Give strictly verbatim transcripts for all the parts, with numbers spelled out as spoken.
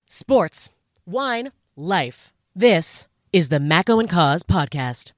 Sports, wine, life. This is the Macco and Cause podcast.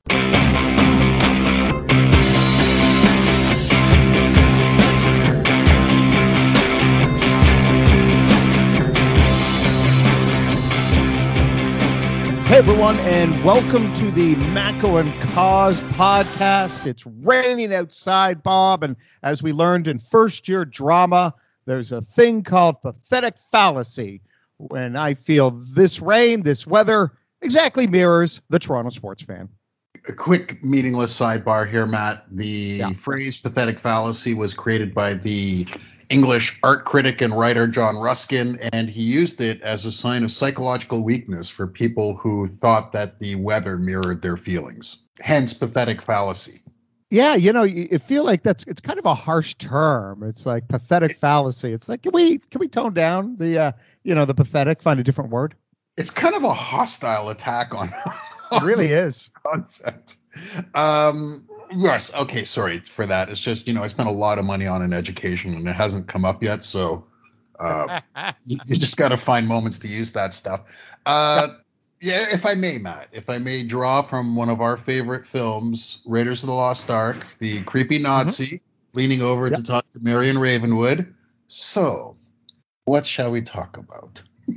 Hey everyone, and welcome to the Macco and Cause podcast. It's raining outside, Bob, and as we learned in first year drama, there's a thing called pathetic fallacy. When I feel this rain, this weather exactly mirrors the Toronto sports fan. A quick meaningless sidebar here, Matt. The Yeah. phrase pathetic fallacy was created by the English art critic and writer John Ruskin, and he used it as a sign of psychological weakness for people who thought that the weather mirrored their feelings. Hence, pathetic fallacy. Yeah, you know, you, you feel like that's it's kind of a harsh term. It's like pathetic fallacy. It's like, can we can we tone down the uh, you know, the pathetic, find a different word? It's kind of a hostile attack on, It really is. concept. Um, yes, okay, sorry for that. It's just, you know, I spent a lot of money on an education and it hasn't come up yet, so uh, you, you just got to find moments to use that stuff. Uh, yeah, if I may, Matt, if I may draw from one of our favorite films, Raiders of the Lost Ark, the creepy Nazi mm-hmm. leaning over yep. to talk to Marion Ravenwood. So, what shall we talk about?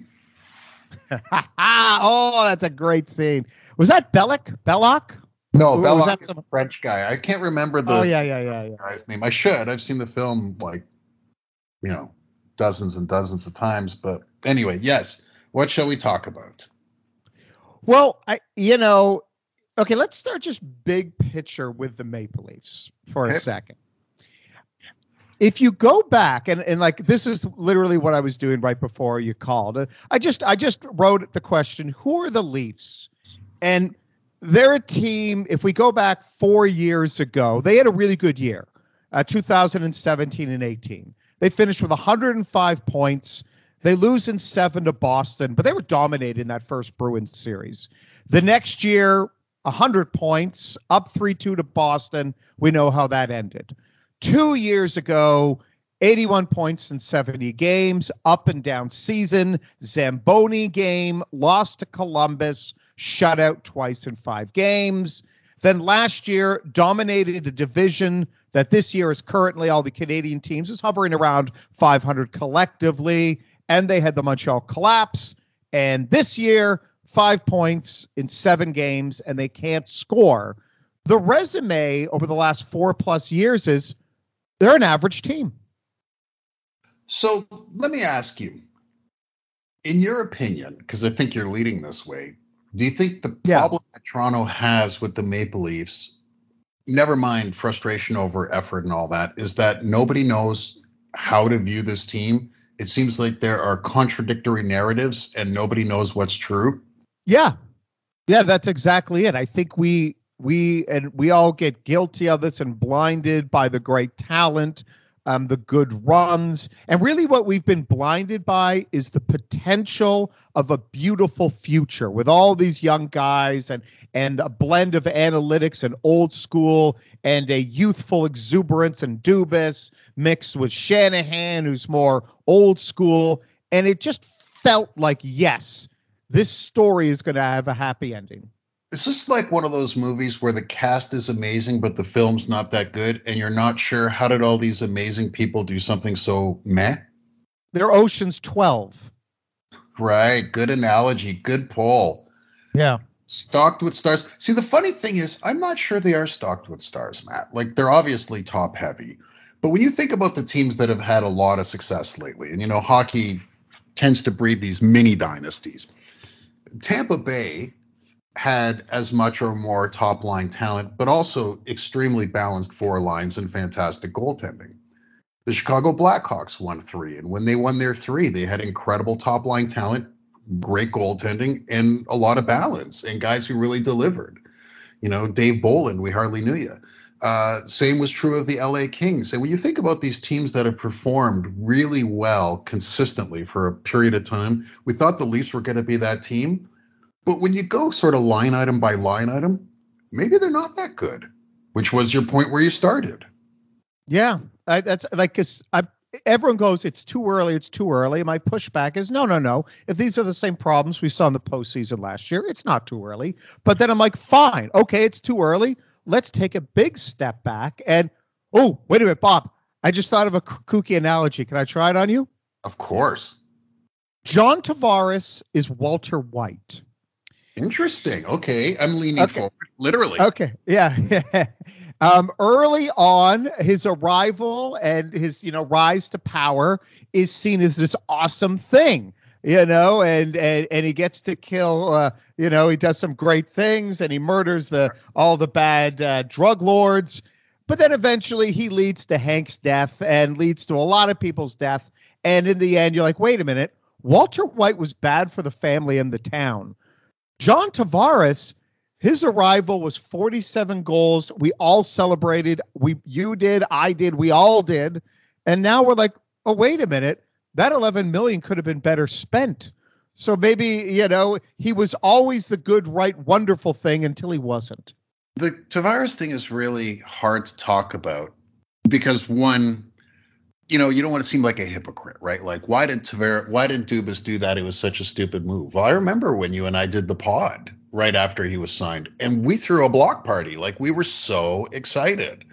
Oh, that's a great scene. Was that Belloc? Belloc? No, Or Belloc that is some- a French guy. I can't remember the Oh, yeah, yeah, yeah, yeah. guy's name. I should. I've seen the film like, you know, dozens and dozens of times. But anyway, yes. What shall we talk about? Well, I, you know, okay, let's start just big picture with the Maple Leafs for Okay. a second. If you go back and, and like, this is literally what I was doing right before you called. Uh, I just, I just wrote the question, who are the Leafs? And they're a team, if we go back four years ago, they had a really good year, uh, two thousand seventeen and eighteen. They finished with one hundred five points. They lose in seven to Boston, but they were dominating that first Bruins series. The next year, one hundred points, up three two to Boston. We know how that ended. Two years ago, eighty-one points in seventy games, up and down season, Zamboni game, lost to Columbus, shut out twice in five games. Then last year, dominated a division that this year is currently all the Canadian teams is hovering around five hundred collectively. And they had the Montreal collapse. And this year, five points in seven games, and they can't score. The resume over the last four plus years is they're an average team. So let me ask you, in your opinion, because I think you're leading this way, do you think the Yeah. problem that Toronto has with the Maple Leafs, never mind frustration over effort and all that, is that nobody knows how to view this team? It seems like there are contradictory narratives and nobody knows what's true. Yeah. Yeah, that's exactly it. I think we we and we all get guilty of this and blinded by the great talent, um, the good runs. And really what we've been blinded by is the potential of a beautiful future with all these young guys and and a blend of analytics and old school and a youthful exuberance and Dubas mixed with Shanahan, who's more old school. And it just felt like, yes, this story is going to have a happy ending. Is this like one of those movies where the cast is amazing, but the film's not that good, and you're not sure how did all these amazing people do something so meh? They're Ocean's twelve. Right. Good analogy. Good poll. Yeah. Stocked with stars. See, the funny thing is, I'm not sure they are stocked with stars, Matt. Like, they're obviously top heavy. But when you think about the teams that have had a lot of success lately, and, you know, hockey tends to breed these mini dynasties. Tampa Bay had as much or more top line talent, but also extremely balanced four lines and fantastic goaltending. The Chicago Blackhawks won three, and when they won their three, they had incredible top line talent, great goaltending, and a lot of balance, and guys who really delivered. You know, Dave Bolland, we hardly knew you. Uh, same was true of the L A Kings. And when you think about these teams that have performed really well consistently for a period of time, we thought the Leafs were going to be that team. But when you go sort of line item by line item, maybe they're not that good, which was your point where you started. Yeah. I, that's like, cause I, everyone goes, it's too early, it's too early. My pushback is no, no, no. If these are the same problems we saw in the postseason last year, it's not too early. But then I'm like, fine, okay, it's too early. Let's take a big step back. And, oh, wait a minute, Bob. I just thought of a kooky analogy. Can I try it on you? Of course. John Tavares is Walter White. Interesting. Okay. I'm leaning Okay. forward, literally. Okay. Yeah. um, early on, his arrival and his, you know, rise to power is seen as this awesome thing, you know, and and, and he gets to kill, uh, you know, he does some great things and he murders the all the bad uh, drug lords. But then eventually he leads to Hank's death and leads to a lot of people's death. And in the end, you're like, wait a minute, Walter White was bad for the family and the town. John Tavares, his arrival was forty-seven goals. We all celebrated. We, you did, I did, we all did. And now we're like, oh, wait a minute. That eleven million could have been better spent. So maybe, you know, he was always the good, right, wonderful thing until he wasn't. The Tavares thing is really hard to talk about because one, you know, you don't want to seem like a hypocrite, right? Like, why did Tavares, why did Dubas do that? It was such a stupid move. Well, I remember when you and I did the pod right after he was signed, and we threw a block party. Like, we were so excited.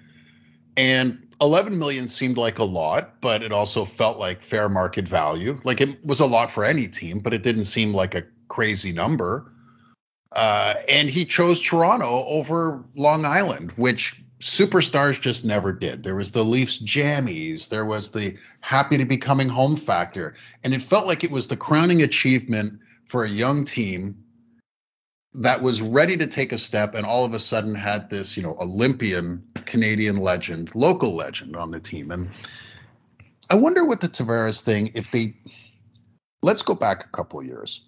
And eleven million seemed like a lot, but it also felt like fair market value. Like, it was a lot for any team, but it didn't seem like a crazy number. Uh, and he chose Toronto over Long Island, which superstars just never did. There was the Leafs jammies. There was the happy to be coming home factor. And it felt like it was the crowning achievement for a young team that was ready to take a step and all of a sudden had this, you know, Olympian Canadian legend, local legend on the team. And I wonder what the Tavares thing, if they, let's go back a couple of years.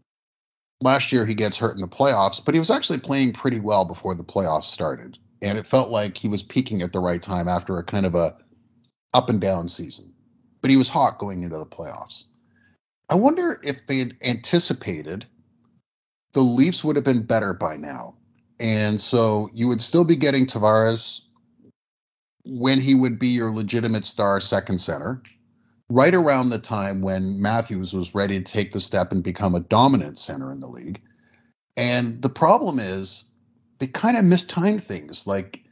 Last year he gets hurt in the playoffs, but he was actually playing pretty well before the playoffs started. And it felt like he was peaking at the right time after a kind of a up and down season. But he was hot going into the playoffs. I wonder if they had anticipated the Leafs would have been better by now. And so you would still be getting Tavares when he would be your legitimate star second center, right around the time when Matthews was ready to take the step and become a dominant center in the league. And the problem is they kind of mistimed things. Like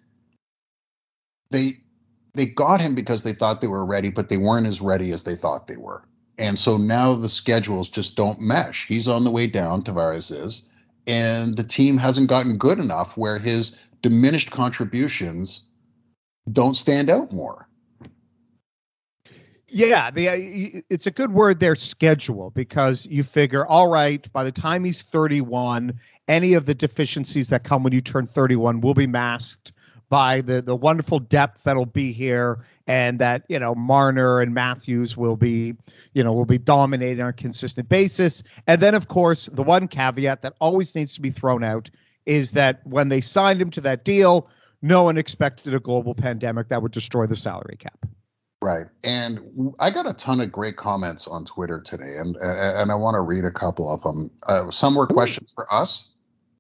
they they got him because they thought they were ready, but they weren't as ready as they thought they were. And so now the schedules just don't mesh. He's on the way down, Tavares is, and the team hasn't gotten good enough where his diminished contributions don't stand out more. Yeah, the, it's a good word there, schedule, because you figure, all right, by the time he's thirty-one, any of the deficiencies that come when you turn thirty-one will be masked by the, the wonderful depth that'll be here, and that, you know, Marner and Matthews will be, you know, will be dominating on a consistent basis. And then, of course, the one caveat that always needs to be thrown out is that when they signed him to that deal, no one expected a global pandemic that would destroy the salary cap. Right. And I got a ton of great comments on Twitter today, and and I want to read a couple of them. Uh, some were questions for us,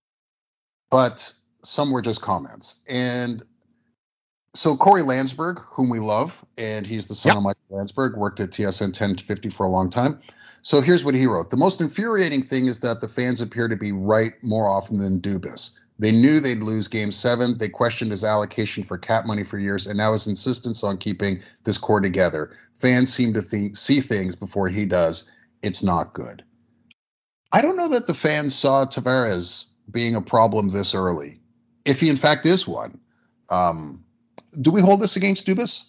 but some were just comments. And so Corey Landsberg, whom we love, and he's the son yep. of Michael Landsberg, worked at T S N ten fifty for a long time. So here's what he wrote. The most infuriating thing is that the fans appear to be right more often than Dubas. They knew they'd lose game seven. They questioned his allocation for cap money for years, and now his insistence on keeping this core together. Fans seem to think, see things before he does. It's not good. I don't know that the fans saw Tavares being a problem this early, if he in fact is one. Um, do we hold this against Dubas?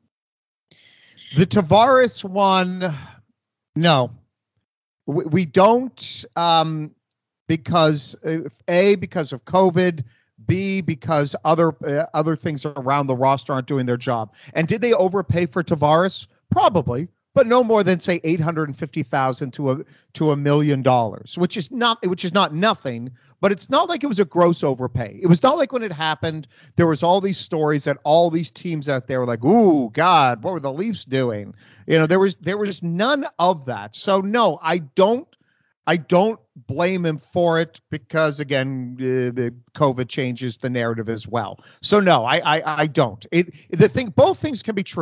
The Tavares one, no. We, we don't... Um, Because uh, A, because of COVID, B, because other uh, other things around the roster aren't doing their job. And did they overpay for Tavares? Probably, but no more than say eight hundred fifty thousand to a to a million dollars, which is not which is not nothing. But it's not like it was a gross overpay. It was not like when it happened, there was all these stories that all these teams out there were like, "Ooh, God, what were the Leafs doing?" You know, there was there was none of that. So no, I don't. I don't blame him for it because, again, uh, COVID changes the narrative as well. So, no, I I, I don't. It the thing, both things can be true.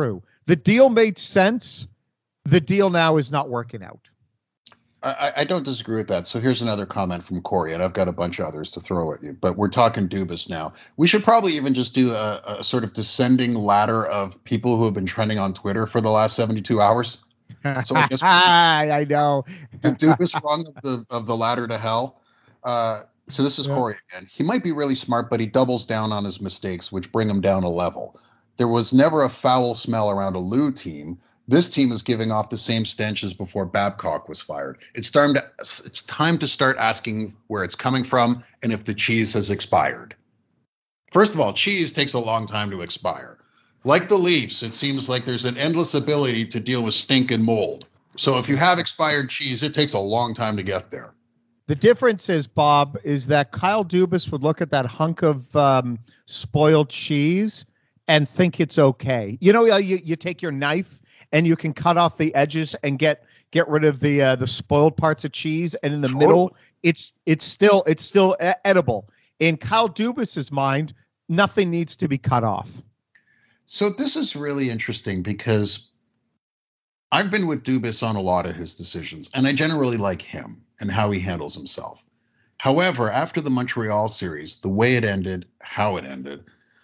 the deal made sense. The deal now is not working out. I, I don't disagree with that. So here's another comment from Corey, and I've got a bunch of others to throw at you, but we're talking Dubas now. We should probably even just do a, a sort of descending ladder of people who have been trending on Twitter for the last seventy-two hours. So I guess I know the Dubas rung of the of the ladder to hell. Uh, so this is yeah. Corey again. He might be really smart, but he doubles down on his mistakes, which bring him down a level. There was never a foul smell around a Lou team. This team is giving off the same stench as before Babcock was fired. It's time to it's time to start asking where it's coming from and if the cheese has expired. First of all, cheese takes a long time to expire. Like the Leafs, it seems like there's an endless ability to deal with stink and mold. So if you have expired cheese, it takes a long time to get there. The difference is, Bob, is that Kyle Dubas would look at that hunk of um, spoiled cheese and think it's okay. You know, you, you take your knife and you can cut off the edges and get get rid of the uh, the spoiled parts of cheese, and in the totally. middle, it's it's still it's still edible. In Kyle Dubas's mind, nothing needs to be cut off. So this is really interesting because I've been with Dubas on a lot of his decisions, and I generally like him and how he handles himself. However, after the Montreal series, the way it ended, how it ended,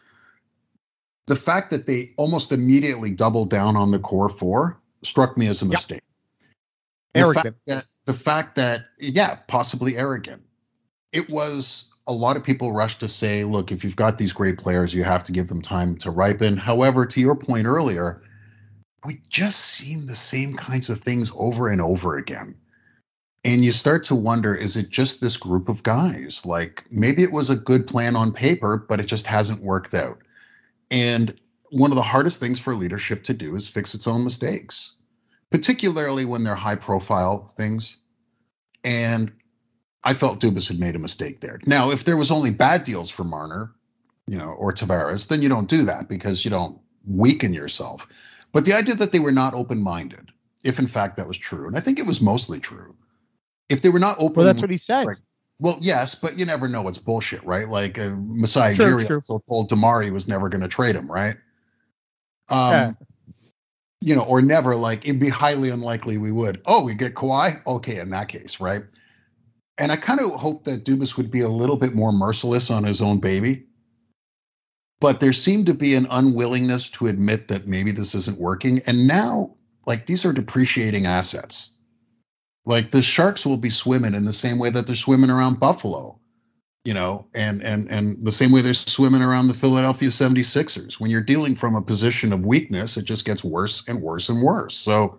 the fact that they almost immediately doubled down on the core four struck me as a mistake. Yep. The Arrogant. Fact that, the fact that, yeah, possibly arrogant. It was a lot of people rushed to say, look, if you've got these great players, you have to give them time to ripen. However, to your point earlier, we just seen the same kinds of things over and over again. And you start to wonder, is it just this group of guys? Like maybe it was a good plan on paper, but it just hasn't worked out. And one of the hardest things for leadership to do is fix its own mistakes, particularly when they're high profile things. And I felt Dubas had made a mistake there. Now, if there was only bad deals for Marner, you know, or Tavares, then you don't do that because you don't weaken yourself. But the idea that they were not open-minded, if in fact that was true, and I think it was mostly true. If they were not open, well, that's what he said. Right, well, yes, but you never know. It's bullshit, right? Like uh, Masai sure, Ujiri sure. told Damari was never going to trade him, right? Um, yeah. You know, or never. Like it'd be highly unlikely we would. Oh, we get Kawhi. Okay, in that case, right? And I kind of hope that Dubas would be a little bit more merciless on his own baby. But there seemed to be an unwillingness to admit that maybe this isn't working. And now, like, these are depreciating assets. Like, the Sharks will be swimming in the same way that they're swimming around Buffalo, you know, and and and the same way they're swimming around the Philadelphia seventy-sixers. When you're dealing from a position of weakness, it just gets worse and worse and worse. So,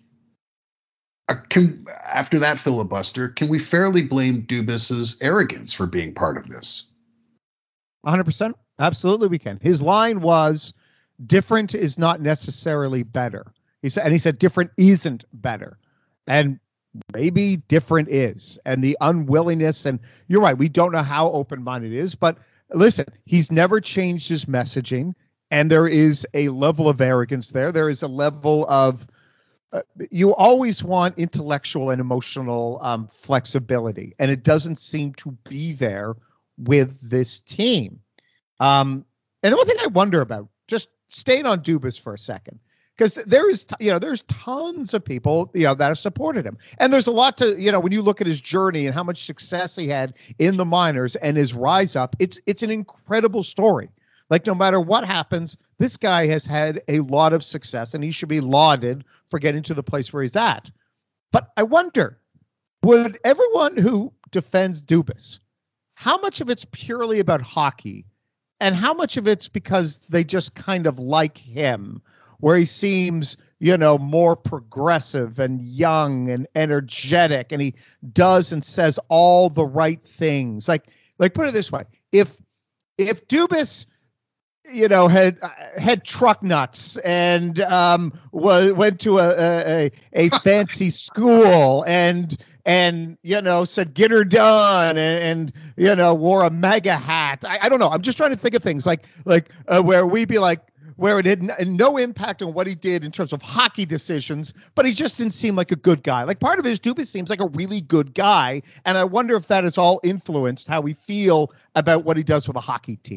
uh, can after that filibuster, can we fairly blame Dubas's arrogance for being part of this? one hundred percent. Absolutely, we can. His line was, different is not necessarily better. He said, and he said, different isn't better. And maybe different is. And the unwillingness, and you're right, we don't know how open-minded it is, but listen, he's never changed his messaging, and there is a level of arrogance there. There is a level of, uh, you always want intellectual and emotional um, flexibility, and it doesn't seem to be there with this team. Um, and the one thing I wonder about, just staying on Dubas for a second, because there is, you know, there's tons of people, you know, that have supported him. And there's a lot to, you know, when you look at his journey and how much success he had in the minors and his rise up, it's, it's an incredible story. Like, no matter what happens, this guy has had a lot of success and he should be lauded for getting to the place where he's at. But I wonder, would everyone who defends Dubas, how much of it's purely about hockey and how much of it's because they just kind of like him, where he seems, you know, more progressive and young and energetic, and he does and says all the right things. Like, like put it this way: if if Dubas, you know, had had truck nuts and um, was went to a a, a fancy school and and you know said get her done and, and you know wore a mega hat. I, I don't know. I'm just trying to think of things like like uh, where we'd be like. Where it had n- no impact on what he did in terms of hockey decisions, but he just didn't seem like a good guy. Like, part of his Dubas seems like a really good guy, and I wonder if that has all influenced how we feel about what he does with a hockey team.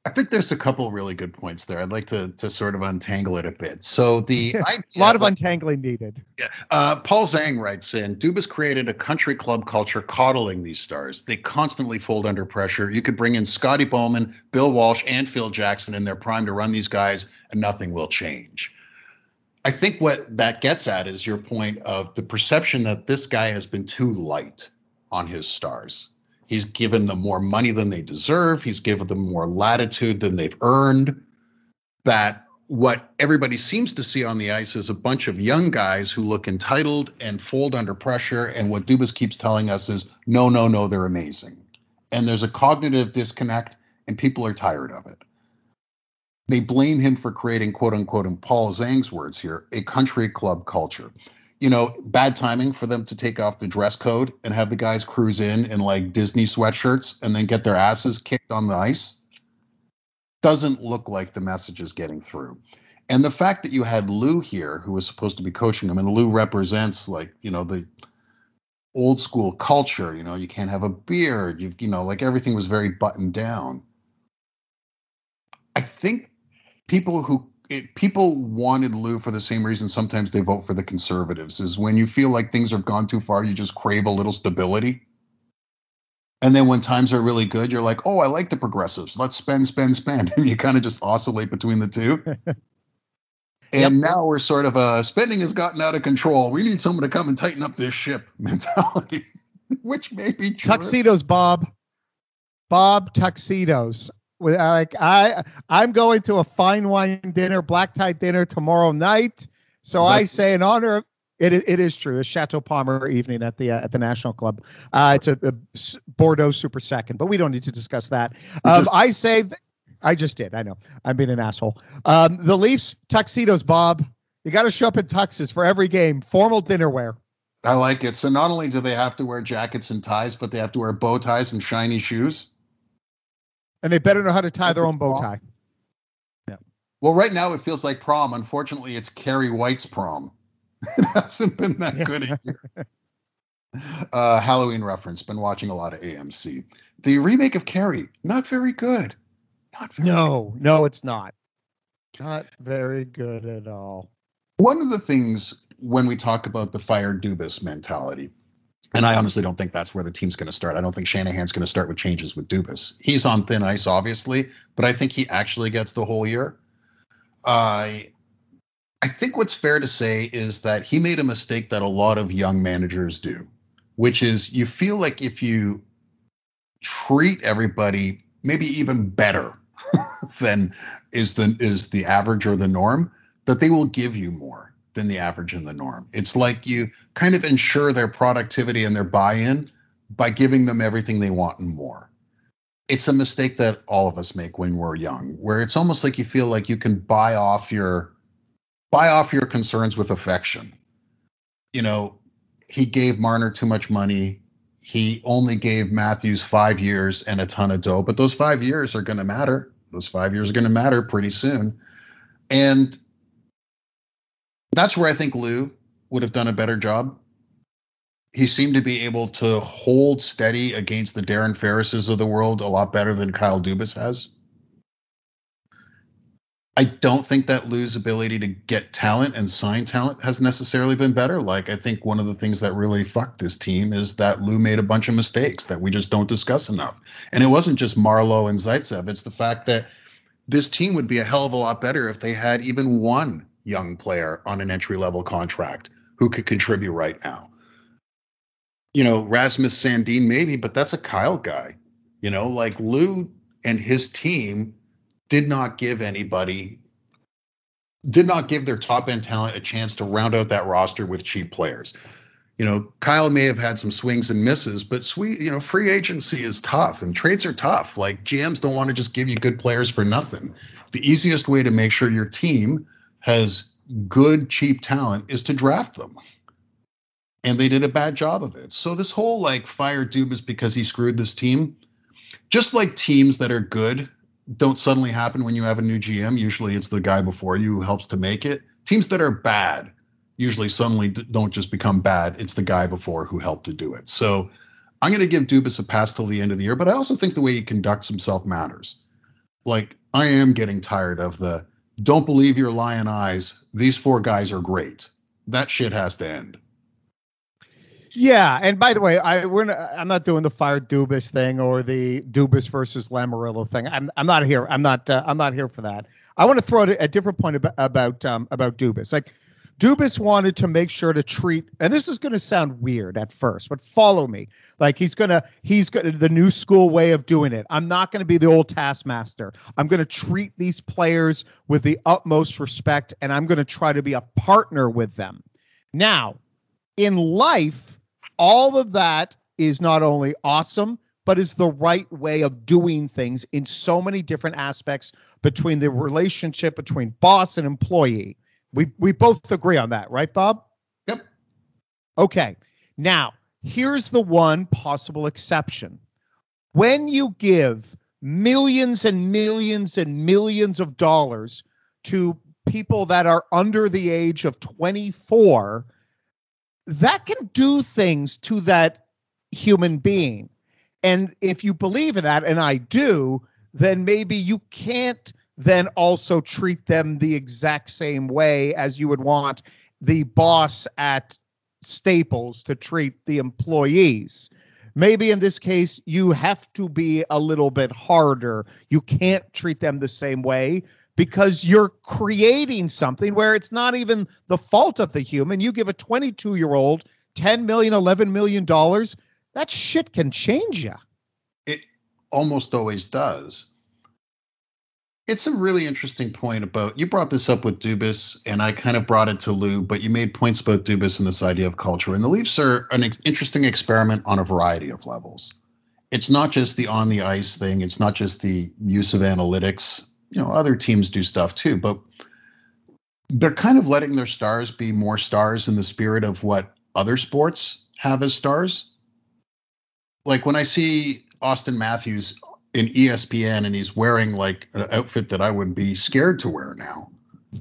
I think there's a couple really good points there. I'd like to to sort of untangle it a bit. So the a lot of untangling needed. Yeah. Uh, Paul Zhang writes in, Dubas created a country club culture coddling these stars. They constantly fold under pressure. You could bring in Scotty Bowman, Bill Walsh, and Phil Jackson in their prime to run these guys, and nothing will change. I think what that gets at is your point of the perception that this guy has been too light on his stars. He's given them more money than they deserve. He's given them more latitude than they've earned. That what everybody seems to see on the ice is a bunch of young guys who look entitled and fold under pressure. And what Dubas keeps telling us is, no, no, no, they're amazing. And there's a cognitive disconnect, and people are tired of it. They blame him for creating, quote unquote, in Paul Zhang's words here, a country club culture. You know, bad timing for them to take off the dress code and have the guys cruise in in like Disney sweatshirts and then get their asses kicked on the ice. Doesn't look like the message is getting through. And the fact that you had Lou here, who was supposed to be coaching them, and Lou represents like, you know, the old school culture, you know, you can't have a beard, you you know, like everything was very buttoned down. I think people who It, people wanted Lou for the same reason sometimes they vote for the conservatives, is when you feel like things have gone too far, you just crave a little stability. And then when times are really good, you're like, oh, I like the progressives. Let's spend, spend, spend. And you kind of just oscillate between the two. And yep. Now we're sort of, uh, spending has gotten out of control. We need someone to come and tighten up this ship mentality, which may be true. Tuxedos, Bob. Bob, tuxedos. Like I, I'm going to a fine wine dinner, black tie dinner tomorrow night. So I say, in honor of it, it is true. A Chateau Palmer evening at the uh, at the National Club. Uh, it's a, a Bordeaux Super Second, but we don't need to discuss that. Um, just, I say, th- I just did. I know I'm being an asshole. Um, the Leafs tuxedos, Bob. You got to show up in tuxes for every game. Formal dinner wear. I like it. So not only do they have to wear jackets and ties, but they have to wear bow ties and shiny shoes. And they better know how to tie their own bow tie. Yeah. Well, right now it feels like prom. Unfortunately, it's Carrie White's prom. It hasn't been that yeah. good here. Uh, Halloween reference. Been watching a lot of A M C. The remake of Carrie, not very good. Not very no, good. no, it's not. Not very good at all. One of the things when we talk about the fire Dubas mentality, and I honestly don't think that's where the team's going to start. I don't think Shanahan's going to start with changes with Dubas. He's on thin ice, obviously, but I think he actually gets the whole year. I, I think what's fair to say is that he made a mistake that a lot of young managers do, which is you feel like if you treat everybody maybe even better than is the is the average or the norm, that they will give you more than the average and the norm. It's like you kind of ensure their productivity and their buy-in by giving them everything they want and more. It's a mistake that all of us make when we're young, where it's almost like you feel like you can buy off your buy off your concerns with affection. You know, he gave Marner too much money. He only gave Matthews five years and a ton of dough, but those five years are going to matter. Those five years are going to matter pretty soon. And that's where I think Lou would have done a better job. He seemed to be able to hold steady against the Darren Ferrises of the world a lot better than Kyle Dubas has. I don't think that Lou's ability to get talent and sign talent has necessarily been better. Like, I think one of the things that really fucked this team is that Lou made a bunch of mistakes that we just don't discuss enough. And it wasn't just Marleau and Zaitsev. It's the fact that this team would be a hell of a lot better if they had even one young player on an entry-level contract who could contribute right now. You know, Rasmus Sandin maybe, but that's a Kyle guy. You know, like Lou and his team did not give anybody, did not give their top-end talent a chance to round out that roster with cheap players. You know, Kyle may have had some swings and misses, but sweet, you know, free agency is tough and trades are tough. Like, G Ms don't want to just give you good players for nothing. The easiest way to make sure your team has good, cheap talent is to draft them. And they did a bad job of it. So this whole like fire Dubas because he screwed this team, just like teams that are good don't suddenly happen when you have a new G M. Usually it's the guy before you who helps to make it. Teams that are bad usually suddenly d- don't just become bad. It's the guy before who helped to do it. So I'm going to give Dubas a pass till the end of the year, but I also think the way he conducts himself matters. like I am getting tired of the don't believe your lion eyes. These four guys are great. That shit has to end. Yeah, and by the way, I we're not, I'm not doing the fire Dubas thing or the Dubas versus Lamarillo thing. I'm I'm not here. I'm not uh, I'm not here for that. I want to throw out a, a different point about about um, about Dubas. Like Dubas wanted to make sure to treat, and this is going to sound weird at first, but follow me. Like he's gonna he's gonna the new school way of doing it. I'm not going to be the old taskmaster. I'm going to treat these players with the utmost respect, and I'm going to try to be a partner with them. Now, in life, all of that is not only awesome, but is the right way of doing things in so many different aspects between the relationship between boss and employee. We we both agree on that, right, Bob? Yep. Okay. Now, here's the one possible exception. When you give millions and millions and millions of dollars to people that are under the age of twenty-four, that can do things to that human being. And if you believe in that, and I do, then maybe you can't then also treat them the exact same way as you would want the boss at Staples to treat the employees. Maybe in this case, you have to be a little bit harder. You can't treat them the same way because you're creating something where it's not even the fault of the human. You give a twenty-two-year-old ten million dollars, eleven million dollars, that shit can change you. It almost always does. It's a really interesting point about, you brought this up with Dubas, and I kind of brought it to Lou, but you made points about Dubas and this idea of culture. And the Leafs are an ex- interesting experiment on a variety of levels. It's not just the on the ice thing. It's not just the use of analytics. You know, other teams do stuff too, but they're kind of letting their stars be more stars in the spirit of what other sports have as stars. Like when I see Austin Matthews in E S P N and he's wearing like an outfit that I would be scared to wear now.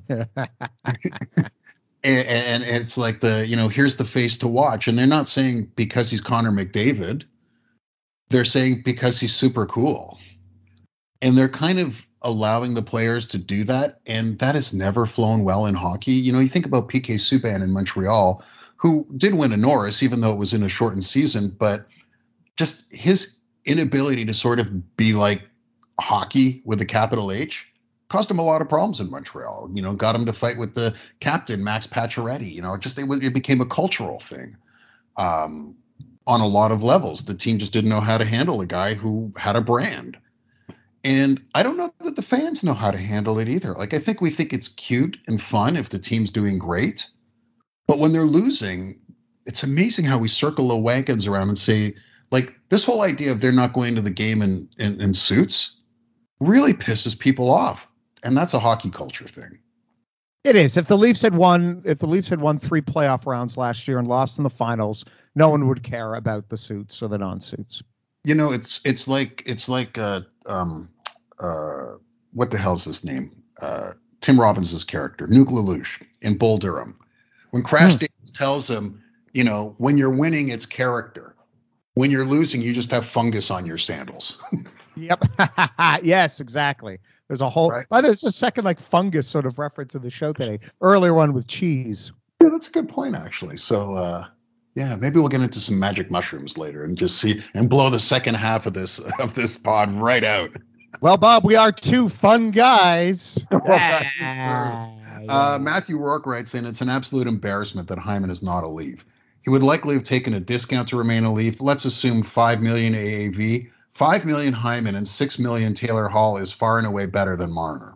and, and it's like the, you know, here's the face to watch. And they're not saying because he's Connor McDavid. They're saying because he's super cool. And they're kind of allowing the players to do that. And that has never flown well in hockey. You know, you think about P K Subban in Montreal, who did win a Norris, even though it was in a shortened season, but just his inability to sort of be like hockey with a capital H caused him a lot of problems in Montreal. You know, got him to fight with the captain, Max Pacioretty. You know, it just it, it became a cultural thing um, on a lot of levels. The team just didn't know how to handle a guy who had a brand. And I don't know that the fans know how to handle it either. Like, I think we think it's cute and fun if the team's doing great. But when they're losing, it's amazing how we circle the wagons around and say, like, this whole idea of they're not going to the game in, in, in suits really pisses people off. And that's a hockey culture thing. It is. If the Leafs had won, if the Leafs had won three playoff rounds last year and lost in the finals, no one would care about the suits or the non-suits. You know, it's it's like it's like uh, um, uh, what the hell's his name? Uh, Tim Robbins' character, Nuke LaLoosh in Bull Durham. When Crash hmm. Davis tells him, you know, when you're winning, it's character. When you're losing, you just have fungus on your sandals. Yep. Yes, exactly. There's a whole, right. By the way, there's a second like fungus sort of reference in the show today. Earlier one with cheese. Yeah, that's a good point, actually. So, uh, yeah, maybe we'll get into some magic mushrooms later and just see and blow the second half of this of this pod right out. Well, Bob, we are two fun guys. Well, that is true. Uh, Matthew Rourke writes in, it's an absolute embarrassment that Hyman is not a Leaf. He would likely have taken a discount to remain a Leaf. Let's assume five million A A V. five million Hyman and six million Taylor Hall is far and away better than Marner.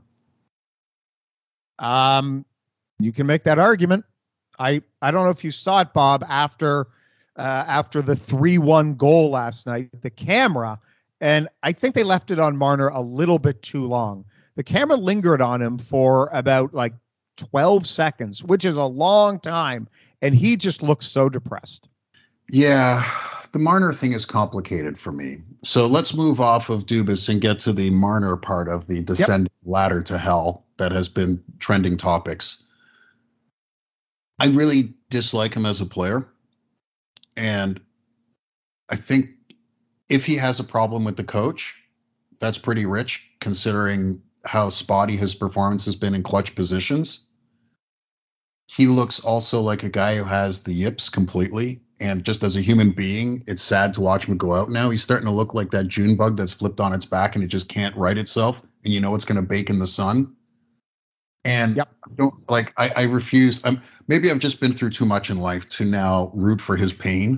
Um, you can make that argument. I, I don't know if you saw it, Bob, after uh, after the three one goal last night, the camera, and I think they left it on Marner a little bit too long. The camera lingered on him for about like twelve seconds, which is a long time. And he just looks so depressed. Yeah, the Marner thing is complicated for me. So let's move off of Dubas and get to the Marner part of the descending yep. ladder to hell that has been trending topics. I really dislike him as a player. And I think if he has a problem with the coach, that's pretty rich considering how spotty his performance has been in clutch positions. He looks also like a guy who has the yips completely. And just as a human being, it's sad to watch him go out now. He's starting to look like that June bug that's flipped on its back and it just can't right itself. And you know it's going to bake in the sun. And yep. don't like I, I refuse. I'm maybe I've just been through too much in life to now root for his pain.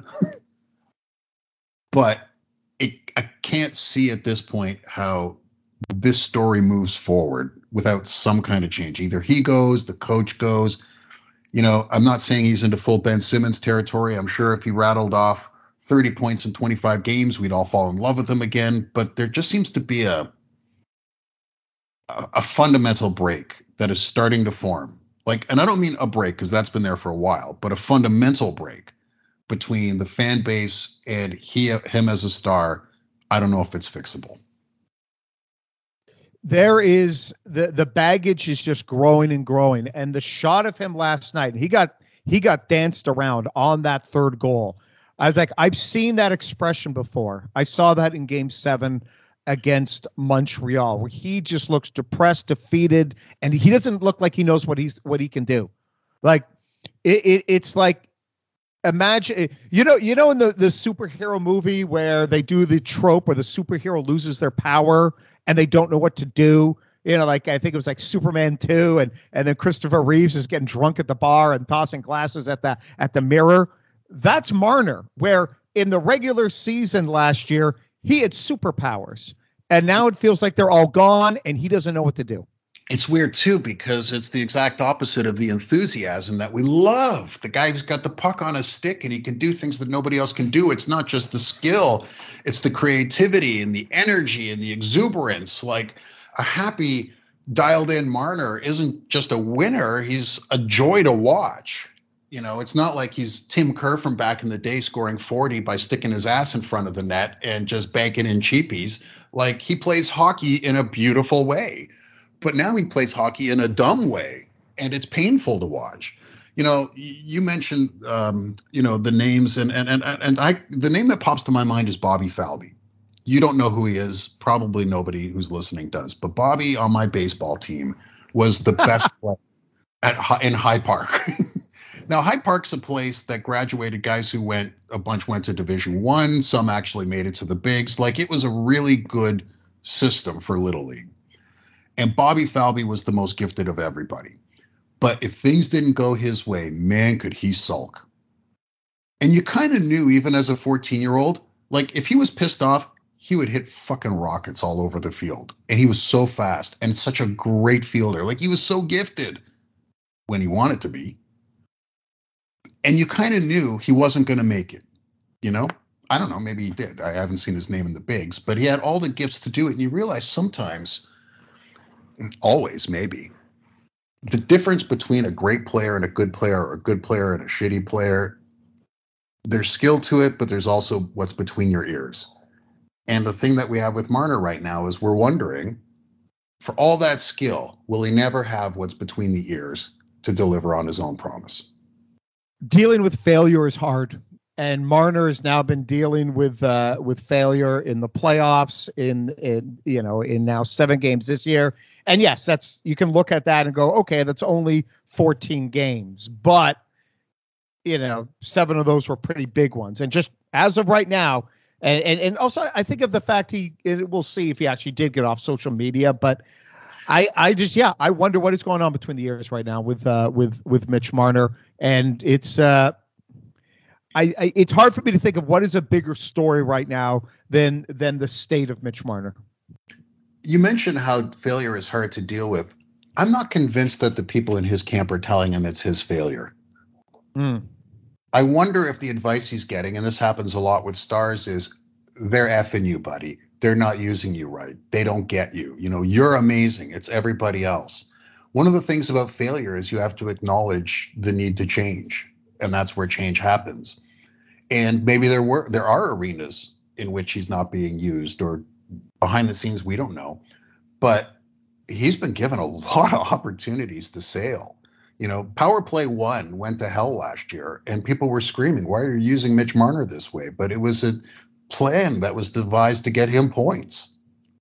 But it, I can't see at this point how this story moves forward without some kind of change. Either he goes, the coach goes. You know, I'm not saying he's into full Ben Simmons territory. I'm sure if he rattled off thirty points in twenty-five games, we'd all fall in love with him again. But there just seems to be a a, a fundamental break that is starting to form. Like, and I don't mean a break because that's been there for a while, but a fundamental break between the fan base and he him as a star. I don't know if it's fixable. There is the the baggage is just growing and growing, and the shot of him last night, he got he got danced around on that third goal. I was like, I've seen that expression before. I saw that in Game Seven against Montreal, where he just looks depressed, defeated, and he doesn't look like he knows what he's what he can do. Like it, it it's like imagine you know you know in the the superhero movie where they do the trope where the superhero loses their power and they don't know what to do. You know, like I think it was like Superman two, and and then Christopher Reeves is getting drunk at the bar and tossing glasses at the at the mirror. That's Marner, where in the regular season last year he had superpowers, and now it feels like they're all gone, and he doesn't know what to do. It's weird too because it's the exact opposite of the enthusiasm that we love. The guy who's got the puck on a stick and he can do things that nobody else can do. It's not just the skill, it's the creativity and the energy and the exuberance. Like a happy, dialed in Marner isn't just a winner, he's a joy to watch. You know, it's not like he's Tim Kerr from back in the day scoring forty by sticking his ass in front of the net and just banking in cheapies. Like he plays hockey in a beautiful way. But now he plays hockey in a dumb way, and it's painful to watch. You know, you mentioned, um, you know, the names, and and and and I, the name that pops to my mind is Bobby Falvey. You don't know who he is. Probably nobody who's listening does. But Bobby on my baseball team was the best player at in High Park. Now, High Park's a place that graduated guys who went, a bunch went to Division One. Some actually made it to the bigs. Like it was a really good system for Little League. And Bobby Falvey was the most gifted of everybody. But if things didn't go his way, man, could he sulk. And you kind of knew, even as a fourteen-year-old, like if he was pissed off, he would hit fucking rockets all over the field. And he was so fast and such a great fielder. Like he was so gifted when he wanted to be. And you kind of knew he wasn't going to make it, you know? I don't know, maybe he did. I haven't seen his name in the bigs, but he had all the gifts to do it. And you realize sometimes, always maybe, the difference between a great player and a good player, or a good player and a shitty player, there's skill to it, but there's also what's between your ears. And the thing that we have with Marner right now is we're wondering, for all that skill, will he never have what's between the ears to deliver on his own promise? Dealing with failure is hard. And Marner has now been dealing with uh, with failure in the playoffs, in in you know in now seven games this year. And yes, that's you can look at that and go, okay, that's only fourteen games, but you know seven of those were pretty big ones. And just as of right now, and and, and also I think of the fact he it, we'll see if he actually did get off social media, but I I just yeah I wonder what is going on between the ears right now with uh, with with Mitch Marner, and it's. Uh, I, I, it's hard for me to think of what is a bigger story right now than than the state of Mitch Marner. You mentioned how failure is hard to deal with. I'm not convinced that the people in his camp are telling him it's his failure. Mm. I wonder if the advice he's getting, and this happens a lot with stars, is they're effing you, buddy. They're not using you right. They don't get you. You know, you're amazing. It's everybody else. One of the things about failure is you have to acknowledge the need to change, and that's where change happens. And maybe there were there are arenas in which he's not being used, or behind the scenes, we don't know. But he's been given a lot of opportunities to sail. You know, Power Play One went to hell last year, and people were screaming, why are you using Mitch Marner this way? But it was a plan that was devised to get him points.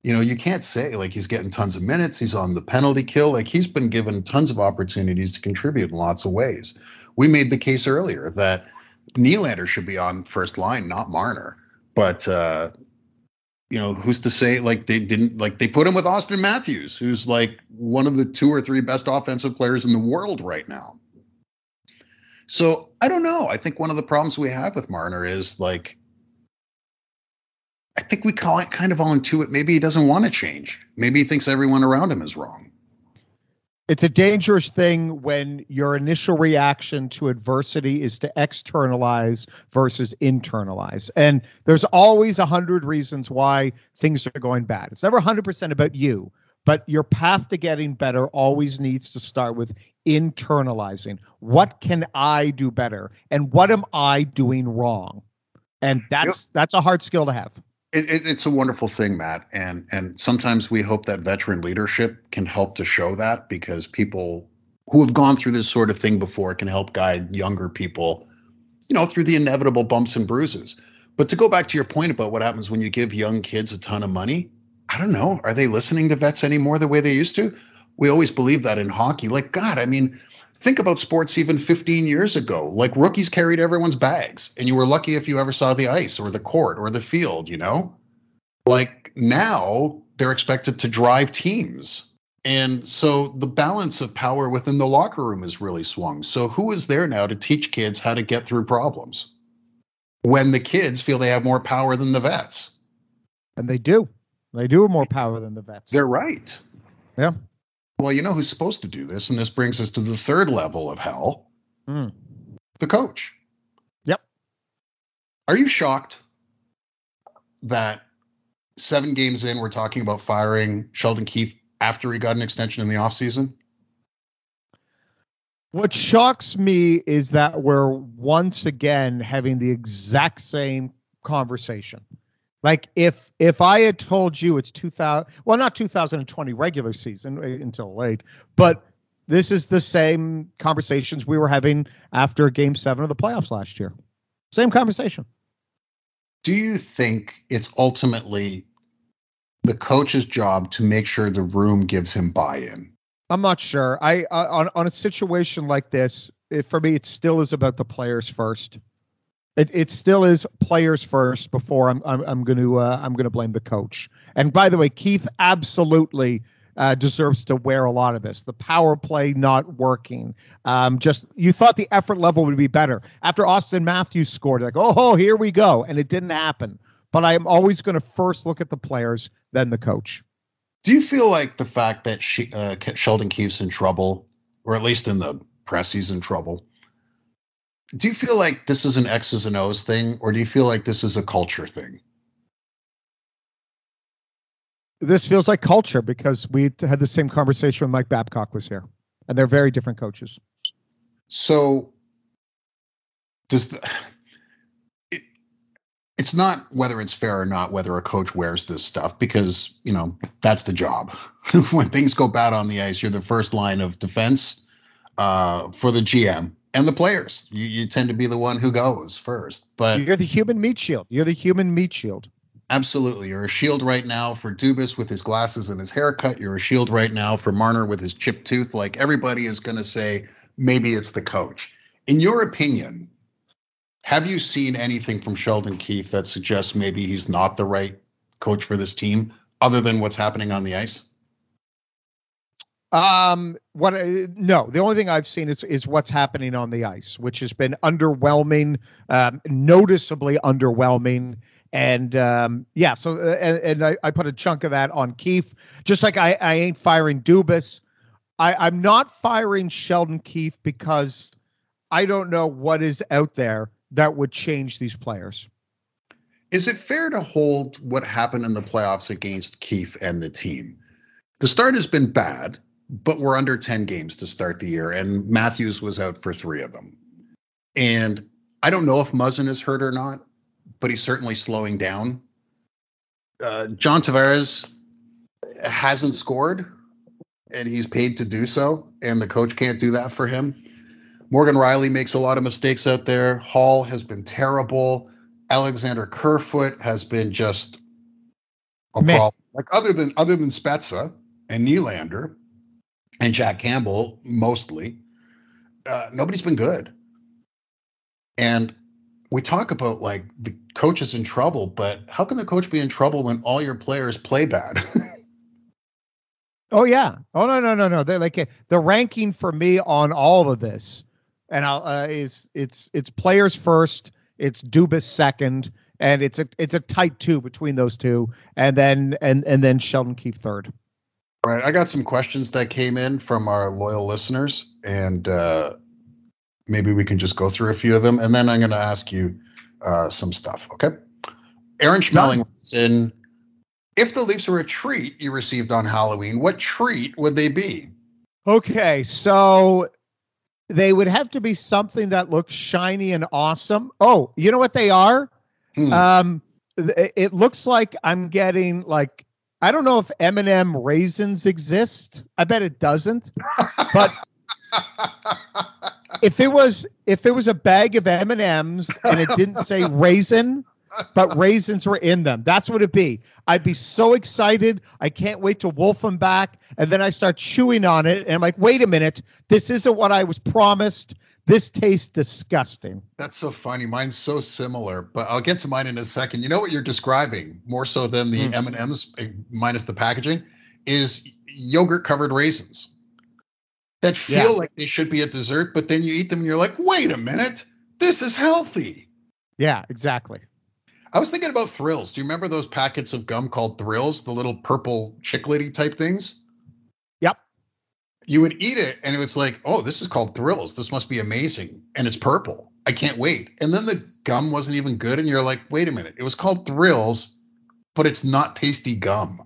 You know, you can't say like he's getting tons of minutes. He's on the penalty kill. Like he's been given tons of opportunities to contribute in lots of ways. We made the case earlier that Nylander should be on first line, not Marner. But, uh, you know, who's to say like they didn't like they put him with Austin Matthews, who's like one of the two or three best offensive players in the world right now. So I don't know. I think one of the problems we have with Marner is like, I think we call it kind of all intuit. Maybe he doesn't want to change. Maybe he thinks everyone around him is wrong. It's a dangerous thing when your initial reaction to adversity is to externalize versus internalize. And there's always a hundred reasons why things are going bad. It's never one hundred percent about you, but your path to getting better always needs to start with internalizing. What can I do better? And what am I doing wrong? And that's, yep. that's a hard skill to have. It, it, it's a wonderful thing, Matt, and and sometimes we hope that veteran leadership can help to show that, because people who have gone through this sort of thing before can help guide younger people, you know, through the inevitable bumps and bruises. But to go back to your point about what happens when you give young kids a ton of money, I don't know. Are they listening to vets anymore the way they used to? We always believed that in hockey. Like, God, I mean, think about sports even fifteen years ago. Like rookies carried everyone's bags and you were lucky if you ever saw the ice or the court or the field, you know? Like now they're expected to drive teams. And so the balance of power within the locker room is really swung. So who is there now to teach kids how to get through problems when the kids feel they have more power than the vets? And they do. They do have more power than the vets. They're right. Yeah. Well, you know who's supposed to do this, and this brings us to the third level of hell, mm. the coach. Yep. Are you shocked that seven games in, we're talking about firing Sheldon Keefe after he got an extension in the offseason? What shocks me is that we're once again having the exact same conversation. Like if if I had told you it's two thousand, well, not two thousand twenty regular season until late, but this is the same conversations we were having after game seven of the playoffs last year. Same conversation. Do you think it's ultimately the coach's job to make sure the room gives him buy-in? I'm not sure. I uh, on on a situation like this, it, for me, it still is about the players first. It it still is players first before I'm I'm I'm going to uh, I'm going to blame the coach. And by the way, Keith absolutely uh, deserves to wear a lot of this. The power play not working. Um, just you thought the effort level would be better after Austin Matthews scored. Like oh, oh here we go, and it didn't happen. But I'm always going to first look at the players, then the coach. Do you feel like the fact that she, uh, Sheldon Keefe's in trouble, or at least in the press he's in trouble? Do you feel like this is an X's and O's thing, or do you feel like this is a culture thing? This feels like culture because we had the same conversation when Mike Babcock was here, and they're very different coaches. So does the, it, it's not whether it's fair or not whether a coach wears this stuff, because, you know, that's the job. When things go bad on the ice, you're the first line of defense uh, for the G M. And the players, you, you tend to be the one who goes first. But you're the human meat shield. You're the human meat shield. Absolutely. You're a shield right now for Dubas with his glasses and his haircut. You're a shield right now for Marner with his chipped tooth. Like everybody is going to say, maybe it's the coach. In your opinion, have you seen anything from Sheldon Keefe that suggests maybe he's not the right coach for this team, other than what's happening on the ice? Um, what? Uh, no, the only thing I've seen is is what's happening on the ice, which has been underwhelming, um, noticeably underwhelming, and um, yeah. So, uh, and, and I, I put a chunk of that on Keefe, just like I, I ain't firing Dubas. I, I'm not firing Sheldon Keefe because I don't know what is out there that would change these players. Is it fair to hold what happened in the playoffs against Keefe and the team? The start has been bad, but we're under ten games to start the year, and Matthews was out for three of them. And I don't know if Muzzin is hurt or not, but he's certainly slowing down. Uh, John Tavares hasn't scored, and he's paid to do so, and the coach can't do that for him. Morgan Rielly makes a lot of mistakes out there. Hall has been terrible. Alexander Kerfoot has been just a Meh. problem Like other than other than Spezza and Nylander and Jack Campbell, mostly, uh, nobody's been good. And we talk about like the coach is in trouble, but how can the coach be in trouble when all your players play bad? Oh yeah. Oh no no no no. They're like the ranking for me on all of this, and I'll uh, is it's it's players first, it's Dubas second, and it's a it's a tight two between those two, and then and and then Sheldon Keefe third. All right, I got some questions that came in from our loyal listeners, and uh, maybe we can just go through a few of them, and then I'm going to ask you uh, some stuff. Okay. Aaron Schmeling was in. If the Leafs were a treat you received on Halloween, what treat would they be? Okay, so they would have to be something that looks shiny and awesome. Oh, you know what they are? Hmm. Um, th- it looks like I'm getting like, I don't know if M and M raisins exist. I bet it doesn't. But if it was if it was a bag of M and M's and it didn't say raisin, but raisins were in them, that's what it'd be. I'd be so excited. I can't wait to wolf them back. And then I start chewing on it. And I'm like, wait a minute. This isn't what I was promised. This tastes disgusting. That's so funny. Mine's so similar, but I'll get to mine in a second. You know what you're describing, more so than the mm. M and M's, minus the packaging, is yogurt-covered raisins that feel yeah. like they should be a dessert, but then you eat them and you're like, wait a minute. This is healthy. Yeah, exactly. I was thinking about Thrills. Do you remember those packets of gum called Thrills, the little purple chiclety type things? Yep. You would eat it, and it was like, oh, this is called Thrills. This must be amazing. And it's purple. I can't wait. And then the gum wasn't even good, and you're like, wait a minute. It was called Thrills, but it's not tasty gum.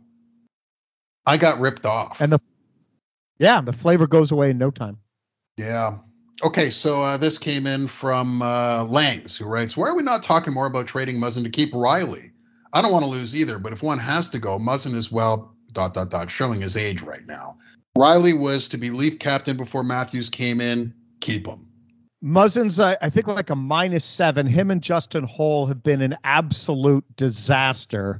I got ripped off. And the yeah, the flavor goes away in no time. Yeah. Okay, so uh, this came in from uh, Langs, who writes, why are we not talking more about trading Muzzin to keep Riley? I don't want to lose either, but if one has to go, Muzzin is, well, dot, dot, dot, showing his age right now. Riley was to be Leaf captain before Matthews came in. Keep him. Muzzin's, uh, I think, like a minus seven. Him and Justin Holl have been an absolute disaster.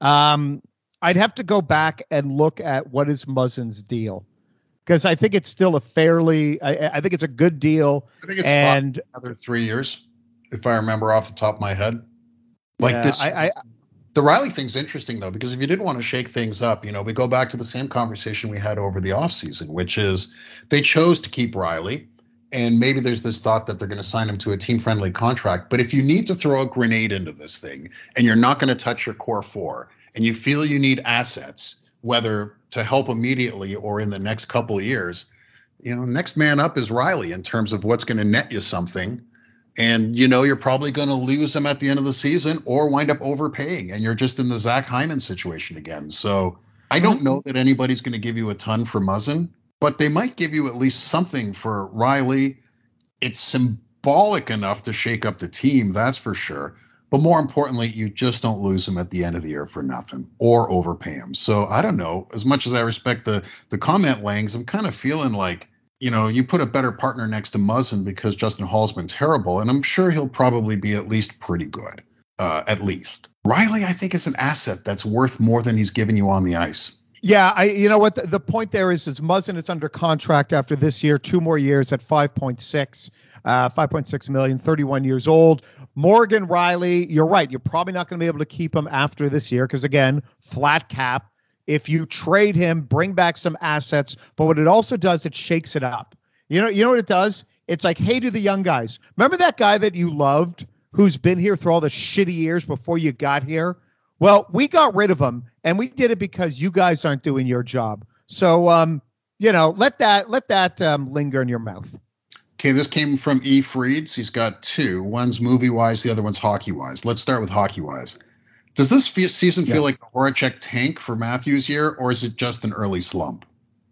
Um, I'd have to go back and look at what is Muzzin's deal. Because I think it's still a fairly, I, I think it's a good deal. I think it's and another three years, if I remember off the top of my head. Like yeah, this, I, I, the Riley thing's interesting though, because if you did want to shake things up, you know, we go back to the same conversation we had over the offseason, which is they chose to keep Riley, and maybe there's this thought that they're going to sign him to a team-friendly contract. But if you need to throw a grenade into this thing, and you're not going to touch your core four, and you feel you need assets, whether to help immediately or in the next couple of years, you know, next man up is Riley in terms of what's going to net you something. And, you know, you're probably going to lose him at the end of the season or wind up overpaying. And you're just in the Zach Hyman situation again. So I don't know that anybody's going to give you a ton for Muzzin, but they might give you at least something for Riley. It's symbolic enough to shake up the team, that's for sure. But more importantly, you just don't lose him at the end of the year for nothing or overpay him. So I don't know. As much as I respect the the comment, Langs, I'm kind of feeling like, you know, you put a better partner next to Muzzin because Justin Holl's been terrible, and I'm sure he'll probably be at least pretty good, uh, at least. Riley, I think, is an asset that's worth more than he's given you on the ice. Yeah, I. You know what? The, the point there is, is Muzzin is under contract after this year, two more years at five point six. Uh, five point six million, thirty-one years old. Morgan Riley, you're right. You're probably not going to be able to keep him after this year because, again, flat cap. If you trade him, bring back some assets. But what it also does, it shakes it up. You know, you know what it does? It's like, hey, to the young guys. Remember that guy that you loved who's been here through all the shitty years before you got here? Well, we got rid of him, and we did it because you guys aren't doing your job. So, um, you know, let that let that um, linger in your mouth. Okay, this came from E. Freeds. He's got two. One's movie-wise, the other one's hockey-wise. Let's start with hockey-wise. Does this fe- season yeah. feel like a Horacek tank for Matthews year, or is it just an early slump?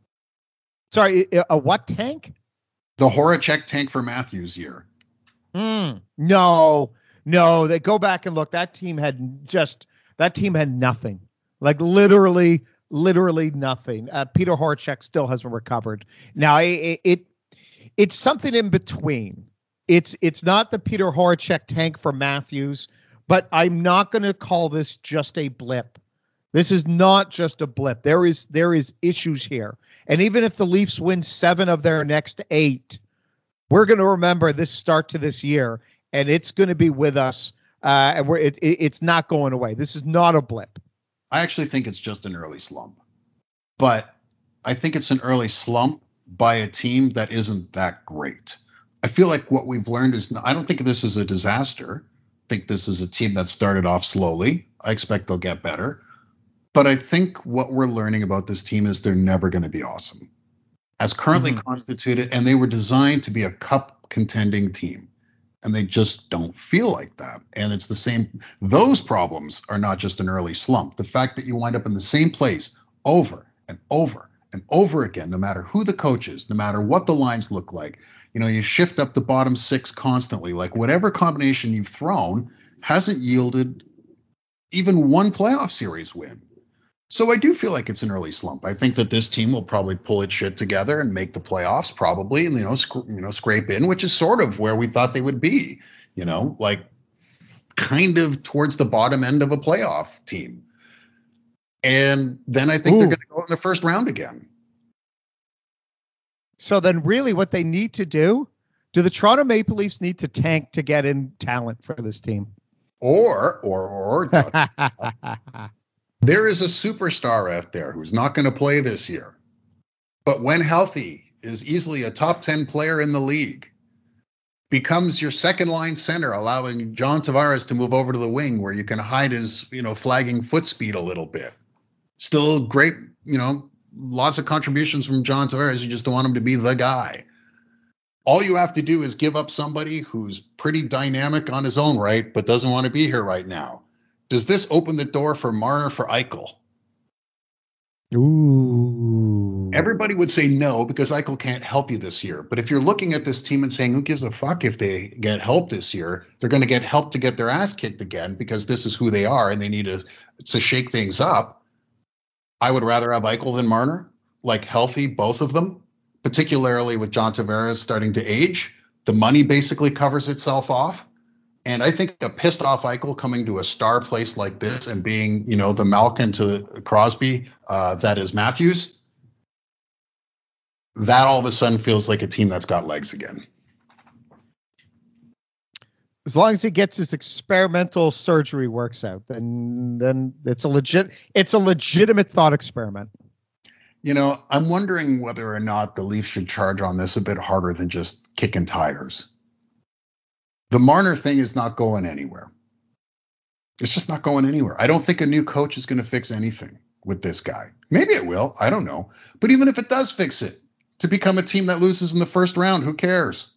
Sorry, a what tank? The Horacek tank for Matthews year. Mm, no, no. They go back and look. That team had just that team had nothing. Like literally, literally nothing. Uh, Peter Horacek still hasn't recovered. Now it, it it's something in between. It's it's not the Peter Horacek tank for Matthews, but I'm not going to call this just a blip This is not just a blip. There is there is issues here. And even if the Leafs win seven of their next eight, we're going to remember this start to this year, and it's going to be with us. Uh, and we're it, it, it's not going away. This is not a blip. I actually think it's just an early slump, but I think it's an early slump by a team that isn't that great. I feel like what we've learned is I don't think this is a disaster. I think this is a team that started off slowly. I expect they'll get better. But I think what we're learning about this team is they're never going to be awesome. As currently mm-hmm. constituted, and they were designed to be a cup contending team, and they just don't feel like that. And it's the same. Those problems are not just an early slump. The fact that you wind up in the same place over and over and over again, no matter who the coach is, no matter what the lines look like, you know, you shift up the bottom six constantly, like whatever combination you've thrown hasn't yielded even one playoff series win. So I do feel like it's an early slump. I think that this team will probably pull its shit together and make the playoffs, probably, and you know, sc- you know, scrape in, which is sort of where we thought they would be. You know, like kind of towards the bottom end of a playoff team. And then I think Ooh. they're going to go in the first round again. So then, really, what they need to do? Do the Toronto Maple Leafs need to tank to get in talent for this team? Or, or, or. There is a superstar out there who's not going to play this year, but when healthy is easily a top ten player in the league, becomes your second line center, allowing John Tavares to move over to the wing where you can hide his, you know, flagging foot speed a little bit. Still great, you know, lots of contributions from John Tavares. You just don't want him to be the guy. All you have to do is give up somebody who's pretty dynamic on his own right, but doesn't want to be here right now. Does this open the door for Marner for Eichel? Ooh. Everybody would say no because Eichel can't help you this year. But if you're looking at this team and saying, who gives a fuck if they get help this year? They're going to get help to get their ass kicked again because this is who they are and they need to, to shake things up. I would rather have Eichel than Marner, like healthy, both of them, particularly with John Tavares starting to age. The money basically covers itself off. And I think a pissed off Eichel coming to a star place like this and being, you know, the Malkin to Crosby, uh, that is Matthews, that all of a sudden feels like a team that's got legs again. As long as he gets his experimental surgery works out, then then it's a legit it's a legitimate thought experiment. You know, I'm wondering whether or not the Leafs should charge on this a bit harder than just kicking tires. The Marner thing is not going anywhere. It's just not going anywhere. I don't think a new coach is going to fix anything with this guy. Maybe it will. I don't know. But even if it does fix it, to become a team that loses in the first round, who cares?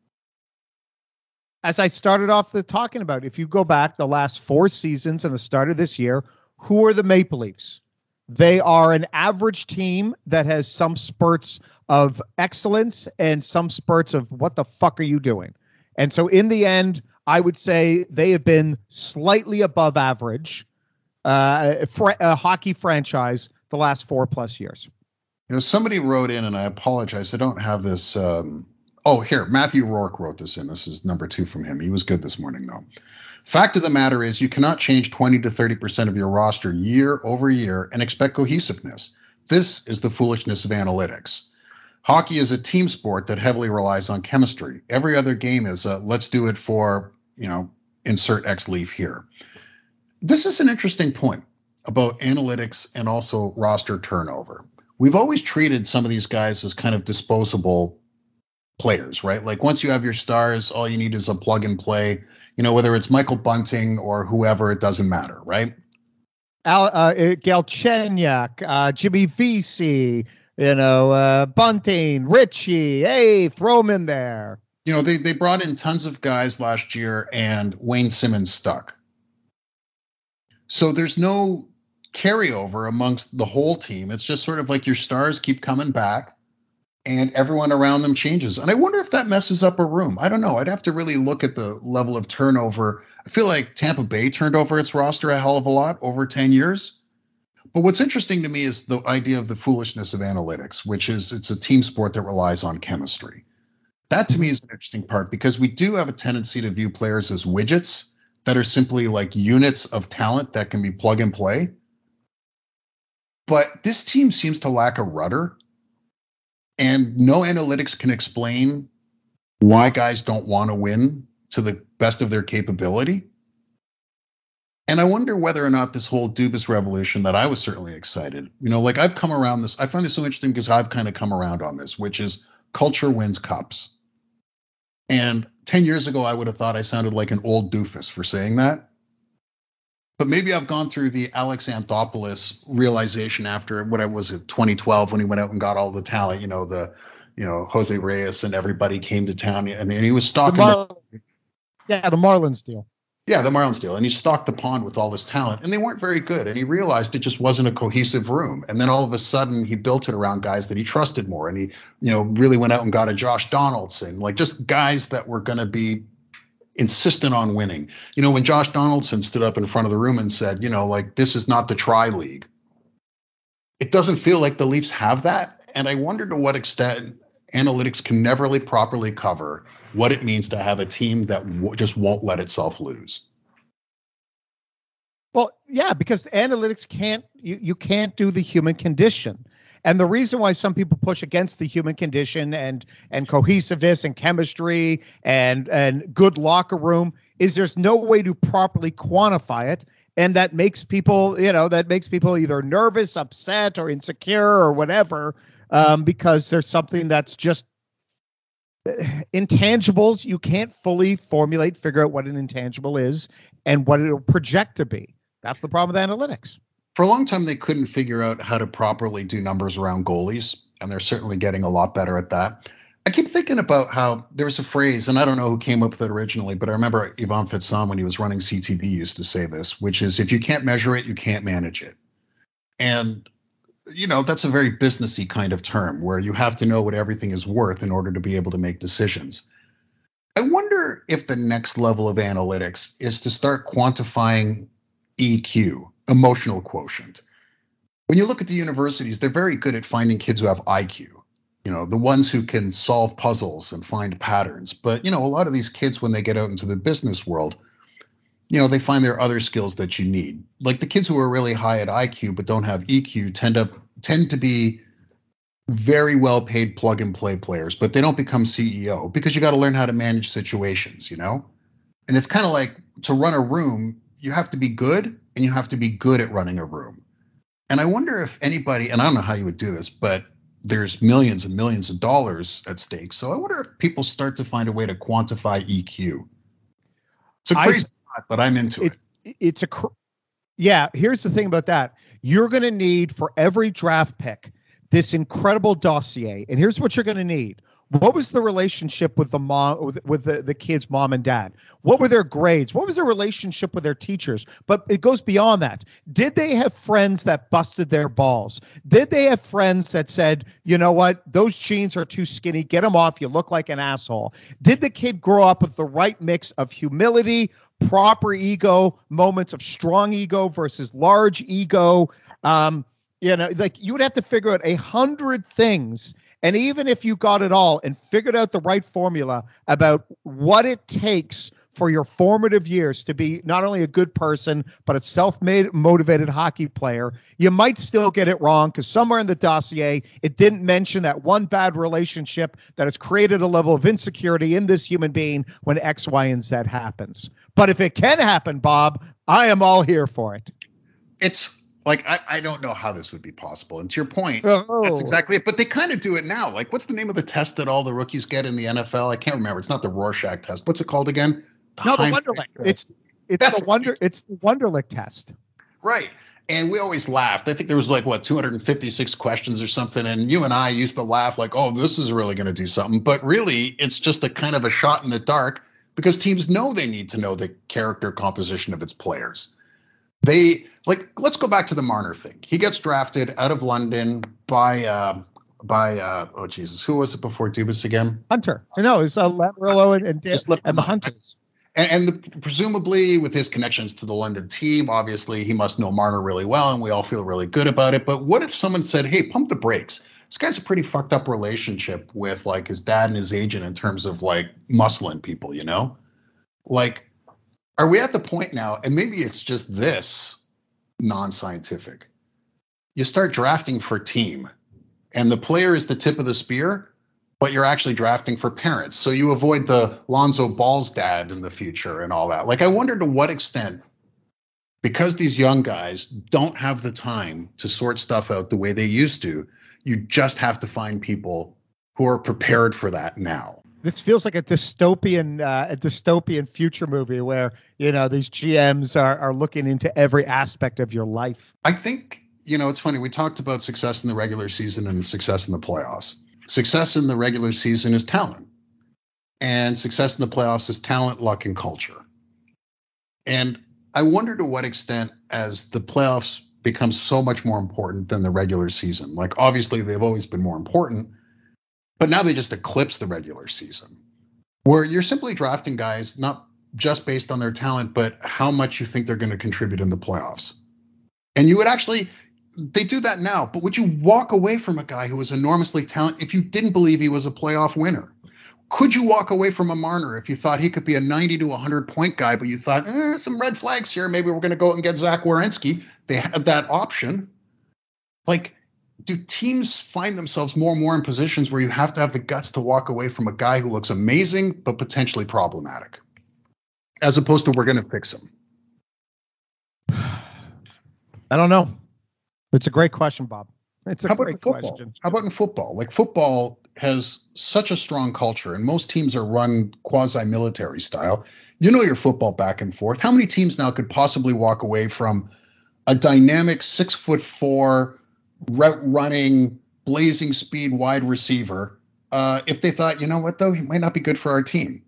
As I started off the talking about, if you go back the last four seasons and the start of this year, who are the Maple Leafs? They are an average team that has some spurts of excellence and some spurts of what the fuck are you doing? And so in the end, I would say they have been slightly above average uh, fr- a hockey franchise the last four plus years. You know, somebody wrote in, and I apologize, I don't have this. Um, oh, here, Matthew Rourke wrote this in. This is number two from him. He was good this morning, though. Fact of the matter is you cannot change twenty to thirty percent of your roster year over year and expect cohesiveness. This is the foolishness of analytics. Hockey is a team sport that heavily relies on chemistry. Every other game is a, let's do it for, you know, insert X Leaf here. This is an interesting point about analytics and also roster turnover. We've always treated some of these guys as kind of disposable players, right? Like once you have your stars, all you need is a plug and play, you know, whether it's Michael Bunting or whoever, it doesn't matter, right? Al, uh, Galchenyuk, uh, Jimmy Vesey, you know, uh, Bunting, Richie, hey, throw him in there. You know, they, they brought in tons of guys last year and Wayne Simmons stuck. So there's no carryover amongst the whole team. It's just sort of like your stars keep coming back and everyone around them changes. And I wonder if that messes up a room. I don't know. I'd have to really look at the level of turnover. I feel like Tampa Bay turned over its roster a hell of a lot over ten years. But what's interesting to me is the idea of the foolishness of analytics, which is it's a team sport that relies on chemistry. That to me is an interesting part because we do have a tendency to view players as widgets that are simply like units of talent that can be plug and play. But this team seems to lack a rudder, and no analytics can explain why guys don't want to win to the best of their capability. And I wonder whether or not this whole Dubas revolution that I was certainly excited, you know, like I've come around this, I find this so interesting because I've kind of come around on this, which is culture wins cups. And ten years ago, I would have thought I sounded like an old doofus for saying that. But maybe I've gone through the Alex Anthopoulos realization after what I was at twenty twelve when he went out and got all the talent, you know, the, you know, Jose Reyes and everybody came to town, and, and he was stalking. The Mar- the, yeah, the Marlins deal. Yeah, the Marlins deal. And he stocked the pond with all this talent, and they weren't very good. And he realized it just wasn't a cohesive room. And then all of a sudden he built it around guys that he trusted more. And he, you know, really went out and got a Josh Donaldson, like just guys that were going to be insistent on winning. You know, when Josh Donaldson stood up in front of the room and said, you know, like, this is not the tri-league. It doesn't feel like the Leafs have that. And I wonder to what extent analytics can never really properly cover what it means to have a team that w- just won't let itself lose. Well, yeah, because analytics can't, you, you can't do the human condition. And the reason why some people push against the human condition and and cohesiveness and chemistry and and good locker room is there's no way to properly quantify it. And that makes people, you know, that makes people either nervous, upset, or insecure or whatever, um, because there's something that's just intangibles. You can't fully formulate, figure out what an intangible is and what it'll project to be. That's the problem with analytics. For a long time, they couldn't figure out how to properly do numbers around goalies, and they're certainly getting a lot better at that. I keep thinking about how there was a phrase, and I don't know who came up with it originally, but I remember Ivan Fitzon, when he was running C T V, used to say this, which is, if you can't measure it, you can't manage it. And, you know, that's a very businessy kind of term where you have to know what everything is worth in order to be able to make decisions. I wonder if the next level of analytics is to start quantifying E Q, emotional quotient. When you look at the universities, they're very good at finding kids who have I Q, you know, the ones who can solve puzzles and find patterns. But, you know, a lot of these kids, when they get out into the business world, you know, they find there are other skills that you need. Like the kids who are really high at I Q but don't have E Q tend to tend to be very well paid plug and play players, but they don't become C E O because you got to learn how to manage situations, you know? And it's kind of like, to run a room, you have to be good, and you have to be good at running a room. And I wonder if anybody, and I don't know how you would do this, but there's millions and millions of dollars at stake. So I wonder if people start to find a way to quantify E Q. It's a crazy I, thought, but I'm into it. it. It's a, cr- yeah, here's the thing about that. You're going to need, for every draft pick, this incredible dossier. And here's what you're going to need. What was the relationship with the mom, with, with the, the kids' mom and dad? What were their grades? What was their relationship with their teachers? But it goes beyond that. Did they have friends that busted their balls? Did they have friends that said, you know what, those jeans are too skinny, get them off, you look like an asshole? Did the kid grow up with the right mix of humility, proper ego, moments of strong ego versus large ego? Um, you know, like, you would have to figure out a hundred things. And even if you got it all and figured out the right formula about what it takes for your formative years to be not only a good person, but a self-made, motivated hockey player, you might still get it wrong because somewhere in the dossier, it didn't mention that one bad relationship that has created a level of insecurity in this human being when X, Y, and Z happens. But if it can happen, Bob, I am all here for it. It's like, I, I don't know how this would be possible. And to your point, oh. that's exactly it. But they kind of do it now. Like, what's the name of the test that all the rookies get in the N F L? I can't remember. It's not the Rorschach test. What's it called again? The no, the Heim- Wonderlic. It's it's That's the Wonder. It's the Wonderlic test. Right. And we always laughed. I think there was like, what, two hundred fifty-six questions or something. And you and I used to laugh like, oh, this is really going to do something. But really, it's just a kind of a shot in the dark because teams know they need to know the character composition of its players. They, like, let's go back to the Marner thing. He gets drafted out of London by, uh, by uh, oh, Jesus, who was it before Dubas again? Hunter. I know, it's uh, Lamoriello and, and, Just and the Hunters. And, and the, presumably with his connections to the London team, obviously he must know Marner really well, and we all feel really good about it. But what if someone said, hey, pump the brakes? This guy's a pretty fucked up relationship with, like, his dad and his agent in terms of, like, muscling people, you know? Like, are we at the point now, and maybe it's just this non-scientific, you start drafting for team, and the player is the tip of the spear, but you're actually drafting for parents. So you avoid the Lonzo Ball's dad in the future and all that. Like, I wonder to what extent, because these young guys don't have the time to sort stuff out the way they used to, you just have to find people who are prepared for that now. This feels like a dystopian, uh, a dystopian future movie where, you know, these G Ms are, are looking into every aspect of your life. I think, you know, it's funny. We talked about success in the regular season and success in the playoffs. Success in the regular season is talent, and success in the playoffs is talent, luck, and culture. And I wonder to what extent, as the playoffs become so much more important than the regular season, like obviously they've always been more important, but now they just eclipse the regular season, where you're simply drafting guys not just based on their talent, but how much you think they're going to contribute in the playoffs. And you would actually, they do that now, but would you walk away from a guy who was enormously talented if you didn't believe he was a playoff winner? Could you walk away from a Marner if you thought he could be a ninety to one hundred point guy, but you thought, eh, some red flags here, maybe we're going to go out and get Zach Werenski? They had that option. Like, do teams find themselves more and more in positions where you have to have the guts to walk away from a guy who looks amazing, but potentially problematic, as opposed to we're going to fix him? I don't know. It's a great question, Bob. It's a How about great in football? question. How about in football? Like, football has such a strong culture, and most teams are run quasi-military style. You know your football back and forth. How many teams now could possibly walk away from a dynamic six foot four route running, blazing speed wide receiver uh, if they thought, you know what, though, he might not be good for our team?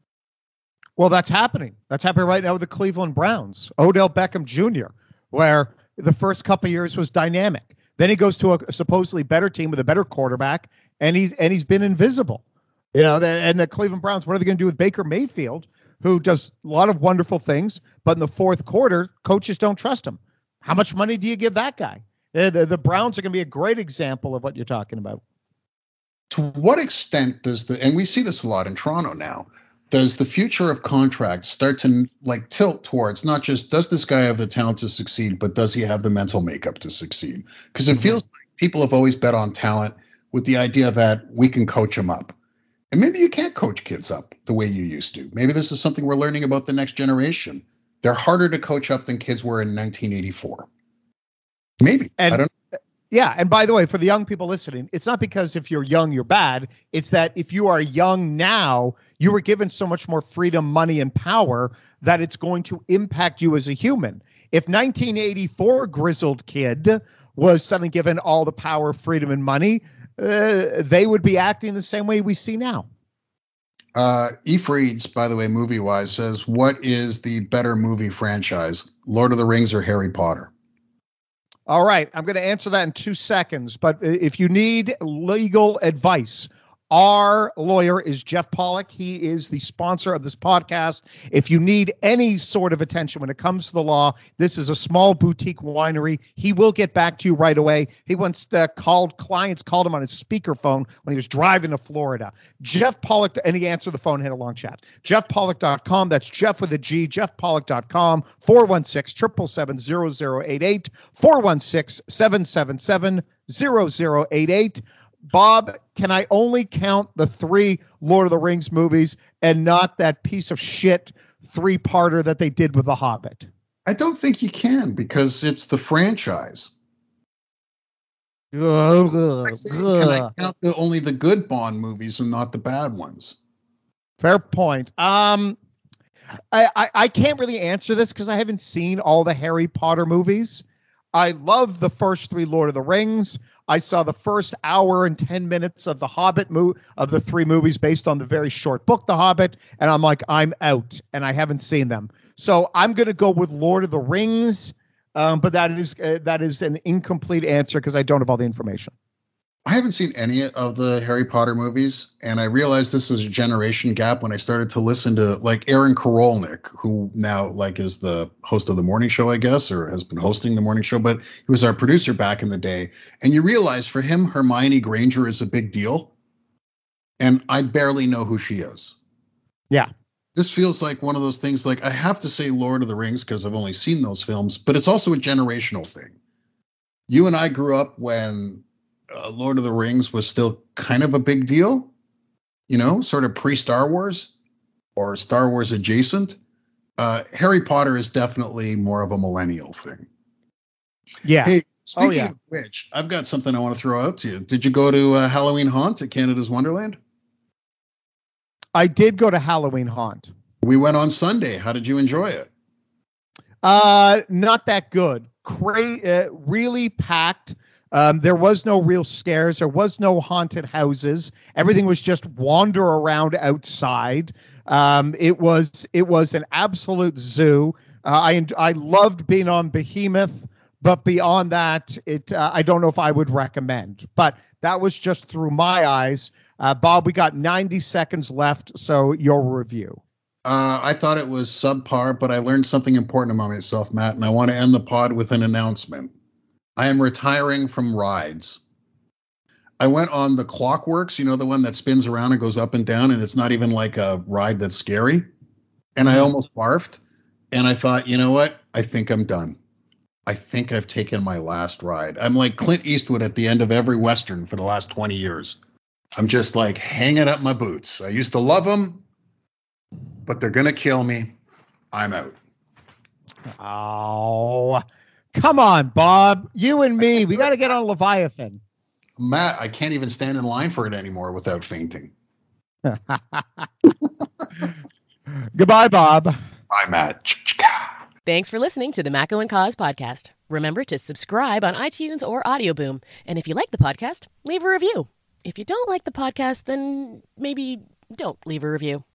Well, that's happening. That's happening right now with the Cleveland Browns. Odell Beckham Junior, where the first couple of years was dynamic. Then he goes to a, a supposedly better team with a better quarterback, and he's and he's been invisible. You know, the, and the Cleveland Browns, what are they going to do with Baker Mayfield, who does a lot of wonderful things, but in the fourth quarter, coaches don't trust him? How much money do you give that guy? The, the, the Browns are going to be a great example of what you're talking about. To what extent does the, and we see this a lot in Toronto now, does the future of contracts start to like tilt towards not just does this guy have the talent to succeed, but does he have the mental makeup to succeed? Because it mm-hmm. feels like people have always bet on talent with the idea that we can coach him up. And maybe you can't coach kids up the way you used to. Maybe this is something we're learning about the next generation. They're harder to coach up than kids were in nineteen eighty-four. Maybe. And, I don't know. Yeah. And by the way, for the young people listening, it's not because if you're young, you're bad. It's that if you are young now, you were given so much more freedom, money, and power that it's going to impact you as a human. If nineteen eighty-four grizzled kid was suddenly given all the power, freedom, and money, uh, they would be acting the same way we see now. Uh, Ephreeds, by the way, movie-wise, says, what is the better movie franchise, Lord of the Rings or Harry Potter? All right, I'm going to answer that in two seconds. But if you need legal advice, our lawyer is Jeff Pollock. He is the sponsor of this podcast. If you need any sort of attention when it comes to the law, this is a small boutique winery. He will get back to you right away. He once uh, called clients, called him on his speakerphone when he was driving to Florida. Jeff Pollock, and he answered the phone, had a long chat. jeff pollock dot com. That's Jeff with a G, jeff pollock dot com, four one six, seven seven seven, zero zero eight eight, four one six, seven seven seven, zero zero eight eight. Bob, can I only count the three Lord of the Rings movies and not that piece of shit three-parter that they did with The Hobbit? I don't think you can because it's the franchise. Uh, uh, can I count the, only the good Bond movies and not the bad ones? Fair point. Um, I, I, I can't really answer this because I haven't seen all the Harry Potter movies. I love the first three Lord of the Rings. I saw the first hour and ten minutes of the Hobbit mo- of the three movies based on the very short book, The Hobbit. And I'm like, I'm out and I haven't seen them. So I'm going to go with Lord of the Rings. Um, but that is, uh, that is an incomplete answer because I don't have all the information. I haven't seen any of the Harry Potter movies, and I realized this is a generation gap when I started to listen to like Aaron Korolnik, who now like is the host of the morning show, I guess, or has been hosting the morning show, but he was our producer back in the day. And you realize for him, Hermione Granger is a big deal. And I barely know who she is. Yeah. This feels like one of those things, like I have to say Lord of the Rings because I've only seen those films, but it's also a generational thing. You and I grew up when uh, Lord of the Rings was still kind of a big deal, you know, sort of pre-Star Wars or Star Wars adjacent. Uh, Harry Potter is definitely more of a millennial thing. Yeah. Hey, speaking Oh, yeah. of which, I've got something I want to throw out to you. Did you go to uh, Halloween Haunt at Canada's Wonderland? I did go to Halloween Haunt. We went on Sunday. How did you enjoy it? Uh, not that good. Cra- uh, really packed. Um, there was no real scares. There was no haunted houses. Everything was just wander around outside. Um, it was it was an absolute zoo. Uh, I I loved being on Behemoth, but beyond that, it uh, I don't know if I would recommend. But that was just through my eyes. Uh, Bob, we got ninety seconds left, so your review. Uh, I thought it was subpar, but I learned something important about myself, Matt, and I want to end the pod with an announcement. I am retiring from rides. I went on the Clockworks, you know, the one that spins around and goes up and down, and it's not even like a ride that's scary. And I almost barfed. And I thought, you know what? I think I'm done. I think I've taken my last ride. I'm like Clint Eastwood at the end of every Western for the last twenty years. I'm just like hanging up my boots. I used to love them, but they're going to kill me. I'm out. Oh, come on, Bob. You and me, we got to get on Leviathan. Matt, I can't even stand in line for it anymore without fainting. Goodbye, Bob. Bye, Matt. Thanks for listening to the Macco and Cause podcast. Remember to subscribe on iTunes or Audioboom. And if you like the podcast, leave a review. If you don't like the podcast, then maybe don't leave a review.